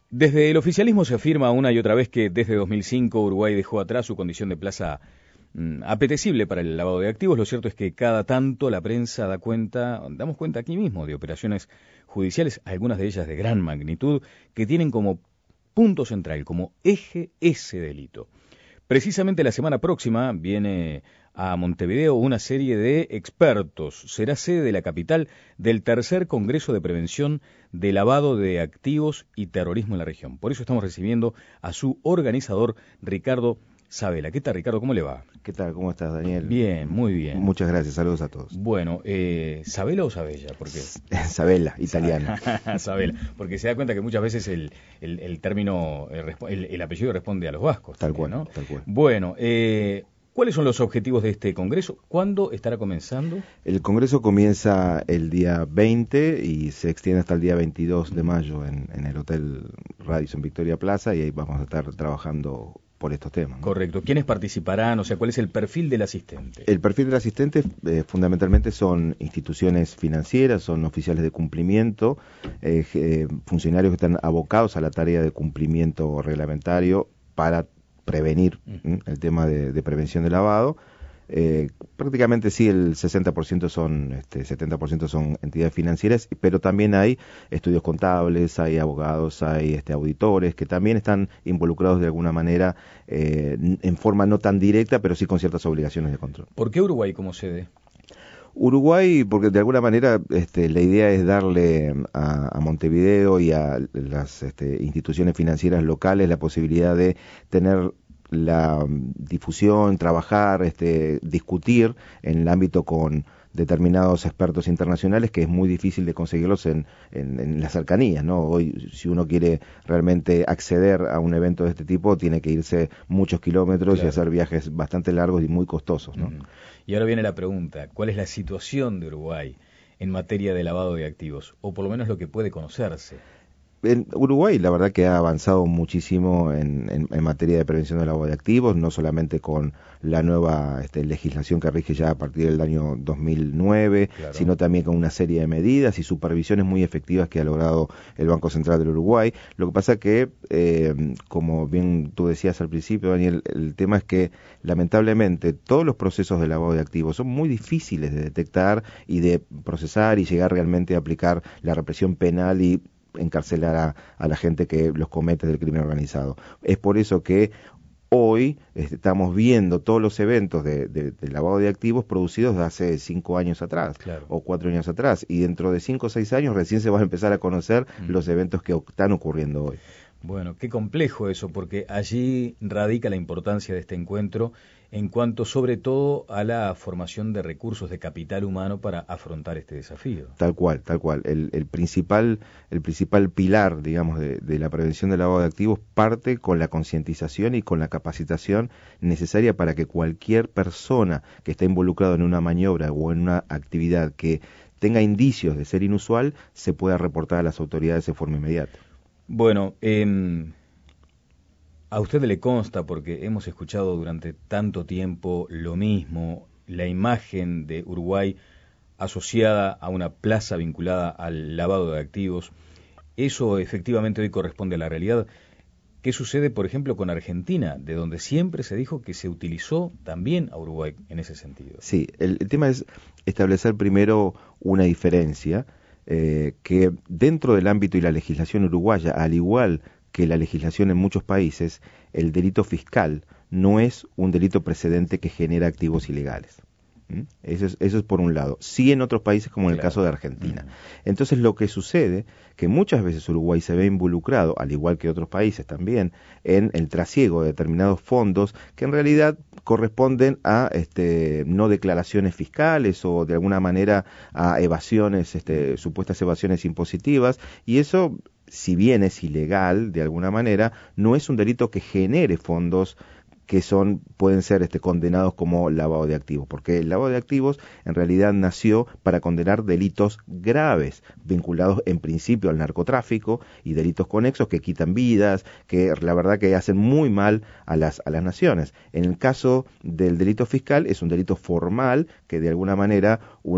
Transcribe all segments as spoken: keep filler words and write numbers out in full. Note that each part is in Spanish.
Desde el oficialismo se afirma una y otra vez que desde dos mil cinco Uruguay dejó atrás su condición de plaza mm, apetecible para el lavado de activos. Lo cierto es que cada tanto la prensa da cuenta, damos cuenta aquí mismo, de operaciones judiciales, algunas de ellas de gran magnitud, que tienen como punto central, como eje ese delito. Precisamente la semana próxima viene a Montevideo una serie de expertos. Será sede de la capital del tercer Congreso de Prevención de Lavado de Activos y Terrorismo en la región. Por eso estamos recibiendo a su organizador, Ricardo Sabela. ¿Qué tal, Ricardo? ¿Cómo le va? ¿Qué tal? ¿Cómo estás, Daniel? Bien, muy bien. Muchas gracias, saludos a todos. Bueno, eh, ¿Sabela o Sabella? Porque... Sabela, italiano. Sabela, porque se da cuenta que muchas veces el, el, el término, el, el apellido responde a los vascos. Tal también, cual, ¿no? tal cual. Bueno, eh, ¿cuáles son los objetivos de este congreso? ¿Cuándo estará comenzando? El congreso comienza el día veinte y se extiende hasta el día veintidós de mayo en, en el Hotel Radisson Victoria Plaza, y ahí vamos a estar trabajando por estos temas, ¿no? Correcto. ¿Quiénes participarán? O sea, ¿cuál es el perfil del asistente? El perfil del asistente eh, fundamentalmente son instituciones financieras, son oficiales de cumplimiento, eh, eh, funcionarios que están abocados a la tarea de cumplimiento reglamentario para prevenir mm. ¿m? el tema de, de prevención de lavado. Eh, prácticamente sí, el sesenta por ciento son, este, setenta por ciento son entidades financieras, pero también hay estudios contables, hay abogados, hay este, auditores que también están involucrados de alguna manera, eh, en forma no tan directa, pero sí con ciertas obligaciones de control. ¿Por qué Uruguay como sede? Uruguay, porque de alguna manera este, la idea es darle a, a Montevideo y a las este, instituciones financieras locales la posibilidad de tener la difusión, trabajar, este, discutir en el ámbito con determinados expertos internacionales, que es muy difícil de conseguirlos en, en, en las cercanías, ¿no? Hoy, si uno quiere realmente acceder a un evento de este tipo, tiene que irse muchos kilómetros, claro, y hacer viajes bastante largos y muy costosos, ¿no? Mm. Y ahora viene la pregunta, ¿cuál es la situación de Uruguay en materia de lavado de activos? O por lo menos lo que puede conocerse. En Uruguay, la verdad que ha avanzado muchísimo en, en, en materia de prevención del lavado de activos, no solamente con la nueva este, legislación que rige ya a partir del año dos mil nueve, claro, sino también con una serie de medidas y supervisiones muy efectivas que ha logrado el Banco Central del Uruguay. Lo que pasa que, eh, como bien tú decías al principio, Daniel, el tema es que lamentablemente todos los procesos de lavado de activos son muy difíciles de detectar y de procesar y llegar realmente a aplicar la represión penal y encarcelar a, a la gente que los comete del crimen organizado. Es por eso que hoy este, estamos viendo todos los eventos de, de, de lavado de activos producidos de hace cinco años atrás, claro, o cuatro años atrás, y dentro de cinco o seis años recién se van a empezar a conocer mm. los eventos que están ocurriendo hoy. Bueno, qué complejo eso, porque allí radica la importancia de este encuentro en cuanto sobre todo a la formación de recursos de capital humano para afrontar este desafío. Tal cual, tal cual. El, el principal, el principal pilar, digamos, de, de la prevención del lavado de activos parte con la concientización y con la capacitación necesaria para que cualquier persona que esté involucrado en una maniobra o en una actividad que tenga indicios de ser inusual se pueda reportar a las autoridades de forma inmediata. Bueno, eh, a usted le consta, porque hemos escuchado durante tanto tiempo lo mismo, la imagen de Uruguay asociada a una plaza vinculada al lavado de activos. Eso efectivamente hoy corresponde a la realidad. ¿Qué sucede, por ejemplo, con Argentina, de donde siempre se dijo que se utilizó también a Uruguay en ese sentido? Sí, el, el tema es establecer primero una diferencia, eh, que dentro del ámbito y la legislación uruguaya, al igual que la legislación en muchos países, el delito fiscal no es un delito precedente que genera activos ilegales. ¿Mm? Eso es, eso es por un lado. Sí en otros países, como en claro. el caso de Argentina. Mm. Entonces lo que sucede, que muchas veces Uruguay se ve involucrado, al igual que otros países también, en el trasiego de determinados fondos que en realidad corresponden a este, no declaraciones fiscales o de alguna manera a evasiones, este, supuestas evasiones impositivas, y eso, si bien es ilegal de alguna manera, no es un delito que genere fondos que son pueden ser este, condenados como lavado de activos, porque el lavado de activos en realidad nació para condenar delitos graves, vinculados en principio al narcotráfico y delitos conexos que quitan vidas, que la verdad que hacen muy mal a las, a las naciones. En el caso del delito fiscal es un delito formal que de alguna manera uno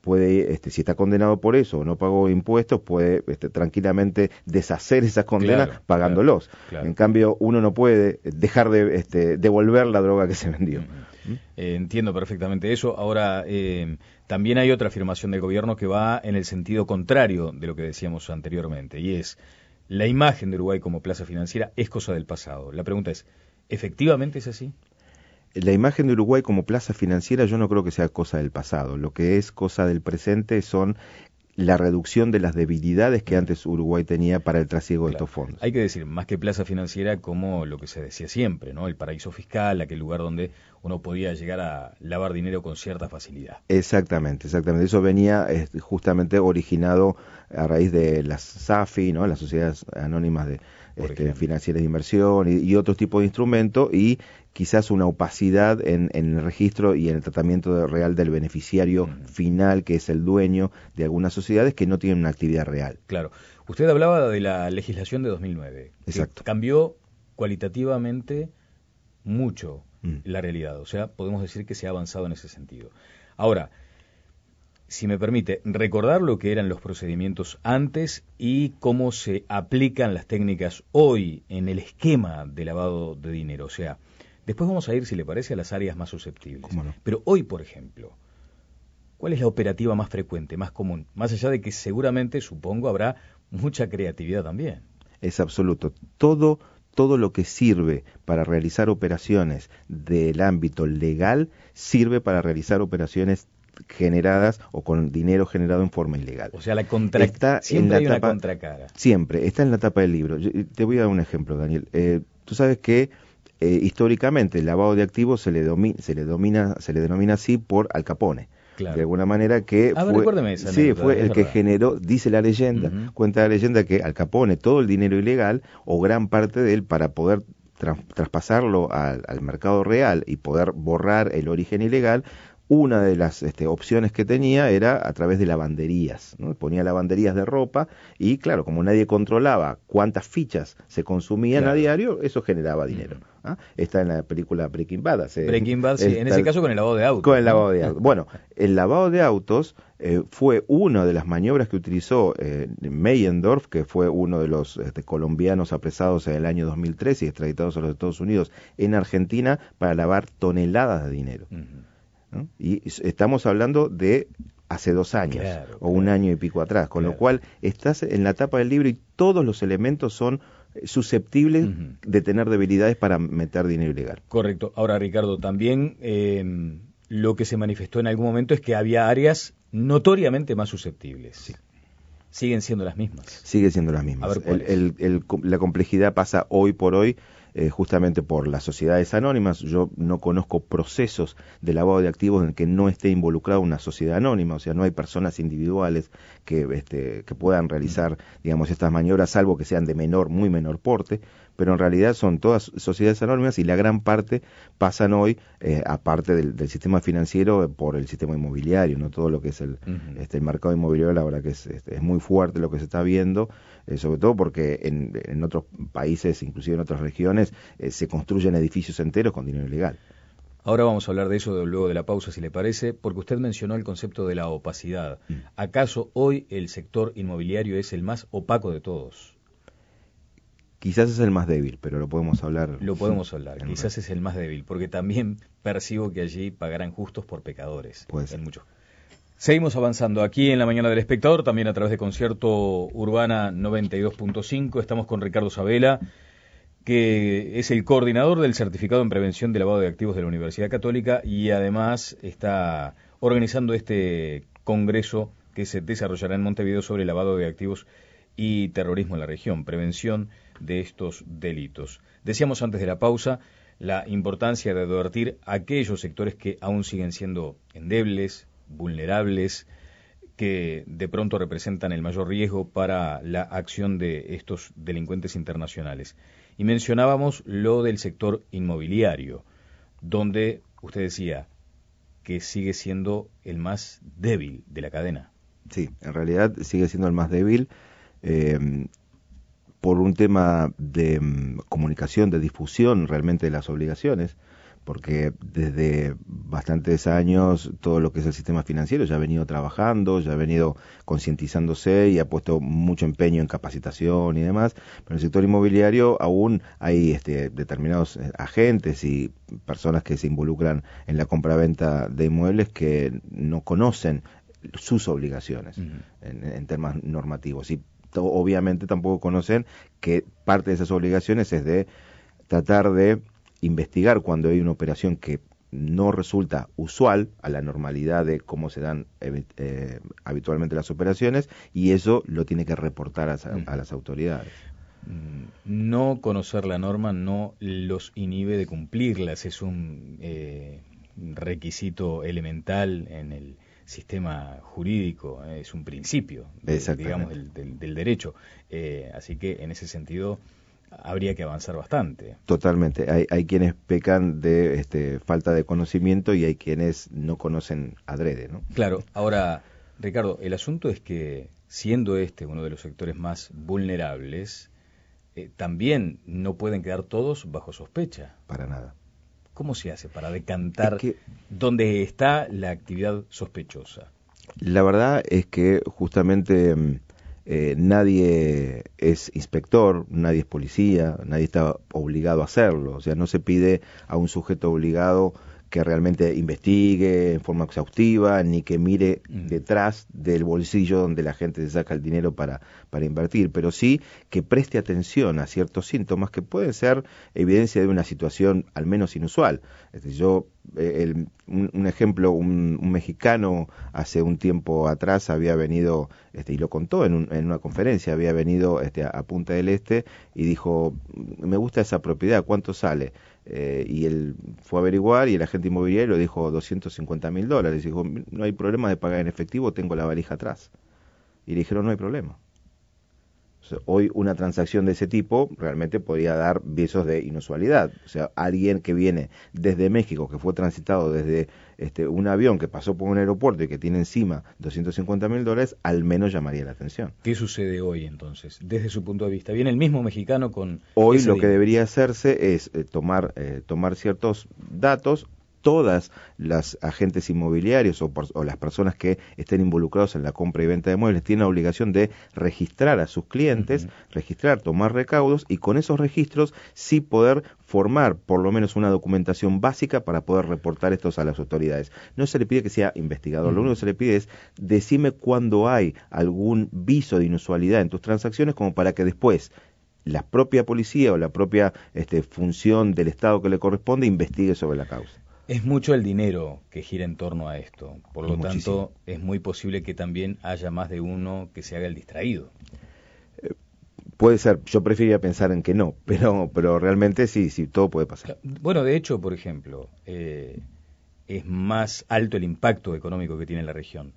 puede, este, si está condenado por eso o no pagó impuestos, puede este, tranquilamente deshacer esas condenas claro, pagándolos. Claro, claro. En cambio, uno no puede dejar de este, devolver la droga que se vendió. Uh-huh. ¿Mm? Eh, entiendo perfectamente eso. Ahora, eh, también hay otra afirmación del gobierno que va en el sentido contrario de lo que decíamos anteriormente, y es: la imagen de Uruguay como plaza financiera es cosa del pasado. La pregunta es, ¿efectivamente es así? La imagen de Uruguay como plaza financiera yo no creo que sea cosa del pasado. Lo que es cosa del presente son la reducción de las debilidades que antes Uruguay tenía para el trasiego, claro, de estos fondos. Hay que decir, más que plaza financiera, como lo que se decía siempre, ¿no? El paraíso fiscal, aquel lugar donde uno podía llegar a lavar dinero con cierta facilidad. Exactamente, exactamente. Eso venía eh, justamente originado a raíz de las SAFI, ¿no? Las sociedades anónimas de este, financieras de inversión y, y otros tipos de instrumentos, y quizás una opacidad en, en el registro y en el tratamiento de, real del beneficiario uh-huh. final, que es el dueño de algunas sociedades que no tienen una actividad real. Claro. Usted hablaba de la legislación de dos mil nueve. Exacto. Que cambió cualitativamente mucho mm. la realidad. O sea, podemos decir que se ha avanzado en ese sentido. Ahora, si me permite, recordar lo que eran los procedimientos antes y cómo se aplican las técnicas hoy en el esquema de lavado de dinero. O sea, después vamos a ir, si le parece, a las áreas más susceptibles. ¿Cómo no? Pero hoy, por ejemplo, ¿cuál es la operativa más frecuente, más común? Más allá de que seguramente, supongo, habrá mucha creatividad también. Es absoluto. Todo, todo lo que sirve para realizar operaciones del ámbito legal sirve para realizar operaciones generadas o con dinero generado en forma ilegal. O sea, la contra... está siempre en hay la una tapa... contracara. Siempre, está en la tapa del libro. Yo, te voy a dar un ejemplo, Daniel. Eh, tú sabes que eh, históricamente el lavado de activos se le, domi... se le domina, se le denomina así por Al Capone. Claro. De alguna manera que ah, fue, esa sí, anécdota, fue el que verdad. generó, dice la leyenda, uh-huh. cuenta la leyenda que Al Capone todo el dinero ilegal o gran parte de él para poder tra traspasarlo al, al mercado real y poder borrar el origen ilegal, una de las este, opciones que tenía era a través de lavanderías, ¿no? Ponía lavanderías de ropa y claro, como nadie controlaba cuántas fichas se consumían claro. a diario, eso generaba dinero. Uh-huh. ¿Ah? Está en la película Breaking Bad. Se, Breaking Bad, sí, en ese caso con el lavado de autos. Con el ¿no? lavado de autos. Bueno, el lavado de autos eh, fue una de las maniobras que utilizó eh, Meyendorf, que fue uno de los este, colombianos apresados en el año dos mil tres y extraditados a los Estados Unidos en Argentina para lavar toneladas de dinero. Uh-huh. ¿no? Y estamos hablando de hace dos años claro, o un claro. año y pico atrás, con claro. lo cual estás en la tapa del libro y todos los elementos son susceptibles uh-huh. de tener debilidades para meter dinero ilegal. Correcto. Ahora, Ricardo, también eh, lo que se manifestó en algún momento es que había áreas notoriamente más susceptibles. Sí. Siguen siendo las mismas. Sigue siendo las mismas. A ver, ¿cuál el, el, el, la complejidad pasa hoy por hoy eh, justamente por las sociedades anónimas. Yo no conozco procesos de lavado de activos en el que no esté involucrada una sociedad anónima, o sea, no hay personas individuales que, este, que puedan realizar, digamos, estas maniobras, salvo que sean de menor, muy menor porte, pero en realidad son todas sociedades anónimas y la gran parte pasan hoy, eh, aparte del, del sistema financiero, por el sistema inmobiliario, no todo lo que es el, uh-huh. este, el mercado inmobiliario, la verdad que es, este, es muy fuerte lo que se está viendo, eh, sobre todo porque en, en otros países, inclusive en otras regiones, eh, se construyen edificios enteros con dinero ilegal. Ahora vamos a hablar de eso luego de la pausa, si le parece, porque usted mencionó el concepto de la opacidad. Mm. ¿Acaso hoy el sector inmobiliario es el más opaco de todos? Quizás es el más débil, pero lo podemos hablar. Lo podemos hablar, quizás es el más débil, porque también percibo que allí pagarán justos por pecadores. Puede ser. En muchos. Seguimos avanzando aquí en La Mañana del Espectador, también a través de Concierto Urbana noventa y dos punto cinco. Estamos con Ricardo Sabela, que es el coordinador del Certificado en Prevención de Lavado de Activos de la Universidad Católica y además está organizando este congreso que se desarrollará en Montevideo sobre lavado de activos y terrorismo en la región, prevención de estos delitos. Decíamos antes de la pausa la importancia de advertir a aquellos sectores que aún siguen siendo endebles, vulnerables, que de pronto representan el mayor riesgo para la acción de estos delincuentes internacionales. Y mencionábamos lo del sector inmobiliario, donde usted decía que sigue siendo el más débil de la cadena. Sí, en realidad sigue siendo el más débil eh, por un tema de um, comunicación, de difusión realmente de las obligaciones, porque desde bastantes años todo lo que es el sistema financiero ya ha venido trabajando, ya ha venido concientizándose y ha puesto mucho empeño en capacitación y demás, pero en el sector inmobiliario aún hay este, determinados agentes y personas que se involucran en la compraventa de inmuebles que no conocen sus obligaciones uh-huh. en, en temas normativos y to- obviamente tampoco conocen que parte de esas obligaciones es de tratar de investigar cuando hay una operación que no resulta usual a la normalidad de cómo se dan eh, habitualmente las operaciones, y eso lo tiene que reportar a, a las autoridades. No conocer la norma no los inhibe de cumplirlas, es un eh, requisito elemental en el sistema jurídico, eh, es un principio, de, digamos, del, del, del derecho. Eh, así que en ese sentido habría que avanzar bastante. Totalmente. Hay, hay quienes pecan de este, falta de conocimiento y hay quienes no conocen adrede, ¿no? Claro. Ahora, Ricardo, el asunto es que, siendo este uno de los sectores más vulnerables, eh, también no pueden quedar todos bajo sospecha. Para nada. ¿Cómo se hace para decantar es que, dónde está la actividad sospechosa? La verdad es que justamente eh, nadie es inspector, nadie es policía, nadie está obligado a hacerlo. O sea, no se pide a un sujeto obligado que realmente investigue en forma exhaustiva, ni que mire detrás del bolsillo donde la gente se saca el dinero para, para invertir, pero sí que preste atención a ciertos síntomas que pueden ser evidencia de una situación al menos inusual. Este, yo, eh, el, un, un ejemplo, un, un mexicano hace un tiempo atrás había venido, este, y lo contó en, un, en una conferencia, había venido este, a, a Punta del Este y dijo, me gusta esa propiedad, ¿cuánto sale? Eh, y él fue a averiguar y el agente inmobiliario dijo doscientos cincuenta mil dólares. Y dijo, no hay problema de pagar en efectivo, tengo la valija atrás. Y le dijeron, no hay problema. O sea, hoy una transacción de ese tipo realmente podría dar visos de inusualidad. O sea, alguien que viene desde México, que fue transitado desde este, un avión que pasó por un aeropuerto y que tiene encima doscientos cincuenta mil dólares, al menos llamaría la atención. ¿Qué sucede hoy entonces, desde su punto de vista? ¿Viene el mismo mexicano con...? Hoy lo que debería hacerse es eh, tomar, eh, tomar ciertos datos. Todas las agentes inmobiliarios o, por, o las personas que estén involucrados en la compra y venta de muebles tienen la obligación de registrar a sus clientes, uh-huh. registrar, tomar recaudos y con esos registros sí poder formar por lo menos una documentación básica para poder reportar estos a las autoridades. No se le pide que sea investigador, uh-huh. lo único que se le pide es decime cuando hay algún viso de inusualidad en tus transacciones como para que después la propia policía o la propia este, función del Estado que le corresponde investigue sobre la causa. Es mucho el dinero que gira en torno a esto, por lo Muchísimo. tanto es muy posible que también haya más de uno que se haga el distraído. Eh, puede ser, yo preferiría pensar en que no, pero pero realmente sí, sí, todo puede pasar. Bueno, de hecho, por ejemplo, eh, es más alto el impacto económico que tiene la región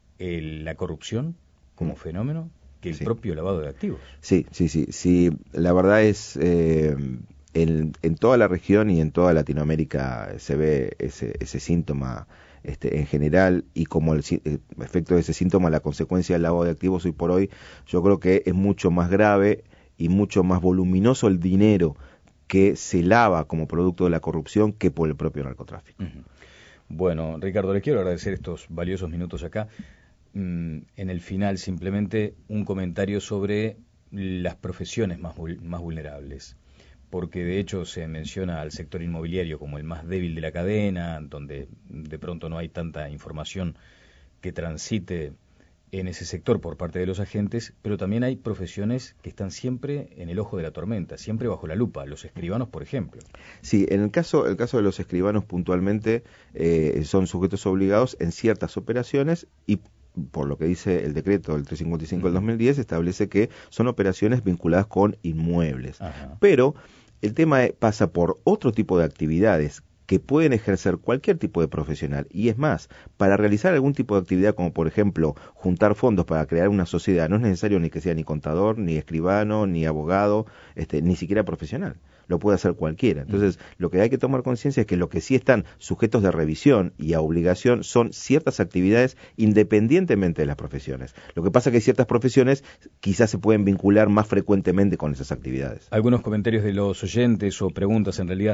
el, la corrupción como mm. fenómeno que el sí. propio lavado de activos. Sí, sí, sí, sí, la verdad es... Eh, En, en toda la región y en toda Latinoamérica se ve ese, ese síntoma este, en general, y como el, el efecto de ese síntoma, la consecuencia del lavado de activos hoy por hoy, yo creo que es mucho más grave y mucho más voluminoso el dinero que se lava como producto de la corrupción que por el propio narcotráfico. Uh-huh. Bueno, Ricardo, le quiero agradecer estos valiosos minutos acá. Mm, en el final, simplemente un comentario sobre las profesiones más, más vulnerables. Porque de hecho se menciona al sector inmobiliario como el más débil de la cadena, donde de pronto no hay tanta información que transite en ese sector por parte de los agentes, pero también hay profesiones que están siempre en el ojo de la tormenta, siempre bajo la lupa, los escribanos, por ejemplo. Sí, en el caso, el caso de los escribanos puntualmente eh, son sujetos obligados en ciertas operaciones y por lo que dice el decreto del trescientos cincuenta y cinco del dos mil diez, establece que son operaciones vinculadas con inmuebles. Ajá. Pero el tema pasa por otro tipo de actividades que pueden ejercer cualquier tipo de profesional. Y es más, para realizar algún tipo de actividad, como por ejemplo juntar fondos para crear una sociedad, no es necesario ni que sea ni contador, ni escribano, ni abogado, este, ni siquiera profesional. Lo puede hacer cualquiera. Entonces, lo que hay que tomar conciencia es que lo que sí están sujetos de revisión y a obligación son ciertas actividades independientemente de las profesiones. Lo que pasa es que ciertas profesiones quizás se pueden vincular más frecuentemente con esas actividades. Algunos comentarios de los oyentes o preguntas en realidad.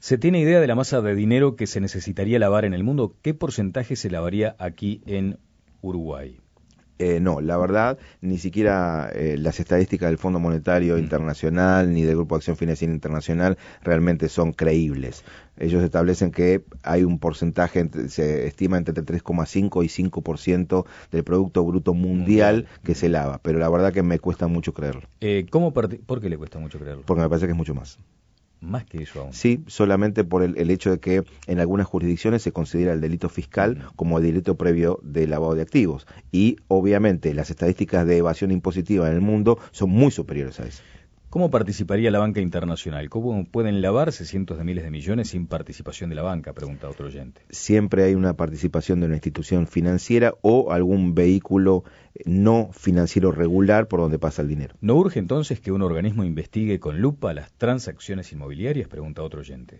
¿Se tiene idea de la masa de dinero que se necesitaría lavar en el mundo? ¿Qué porcentaje se lavaría aquí en Uruguay? Eh, no, la verdad, ni siquiera eh, las estadísticas del Fondo Monetario Internacional ni del Grupo de Acción Financiera Internacional realmente son creíbles. Ellos establecen que hay un porcentaje, entre, se estima entre tres coma cinco y cinco por ciento del Producto Bruto Mundial, mundial que se lava, pero la verdad que me cuesta mucho creerlo. Eh, ¿cómo ¿Por qué le cuesta mucho creerlo? Porque me parece que es mucho más. Más que eso aún. Sí, solamente por el, el hecho de que en algunas jurisdicciones se considera el delito fiscal como el delito previo de lavado de activos. Y obviamente las estadísticas de evasión impositiva en el mundo son muy superiores a eso. ¿Cómo participaría la banca internacional? ¿Cómo pueden lavarse cientos de miles de millones sin participación de la banca? Pregunta otro oyente. Siempre hay una participación de una institución financiera o algún vehículo no financiero regular por donde pasa el dinero. ¿No urge entonces que un organismo investigue con lupa las transacciones inmobiliarias? Pregunta otro oyente.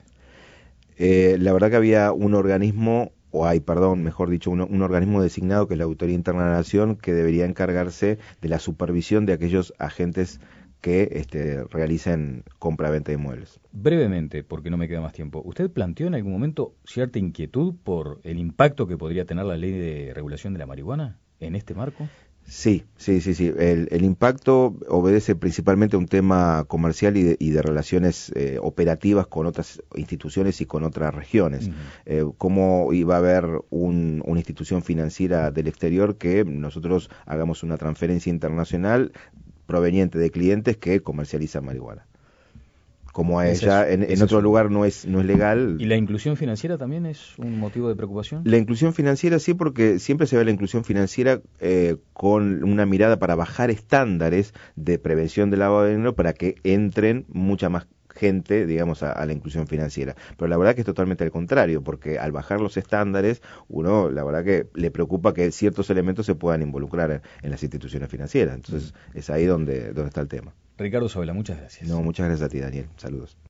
Eh, la verdad que había un organismo, o hay, perdón, mejor dicho, un, un organismo designado que es la Auditoría Interna de la Nación, que debería encargarse de la supervisión de aquellos agentes que este, realicen compra-venta de inmuebles. Brevemente, porque no me queda más tiempo, ¿usted planteó en algún momento cierta inquietud por el impacto que podría tener la ley de regulación de la marihuana en este marco? Sí, sí, sí, sí. El, el impacto obedece principalmente a un tema comercial y de, y de relaciones eh, operativas con otras instituciones y con otras regiones. Uh-huh. eh, ¿Cómo iba a haber un, una institución financiera del exterior que nosotros hagamos una transferencia internacional proveniente de clientes que comercializan marihuana? Como a ella, en, en otro lugar no es no es legal. ¿Y la inclusión financiera también es un motivo de preocupación? La inclusión financiera sí, porque siempre se ve la inclusión financiera eh, con una mirada para bajar estándares de prevención del lavado de dinero para que entren mucha más gente, digamos, a, a la inclusión financiera. Pero la verdad que es totalmente al contrario, porque al bajar los estándares, uno, la verdad que le preocupa que ciertos elementos se puedan involucrar en, en las instituciones financieras. Entonces, es ahí donde, donde está el tema. Ricardo Sabela, muchas gracias. No, muchas gracias a ti, Daniel. Saludos.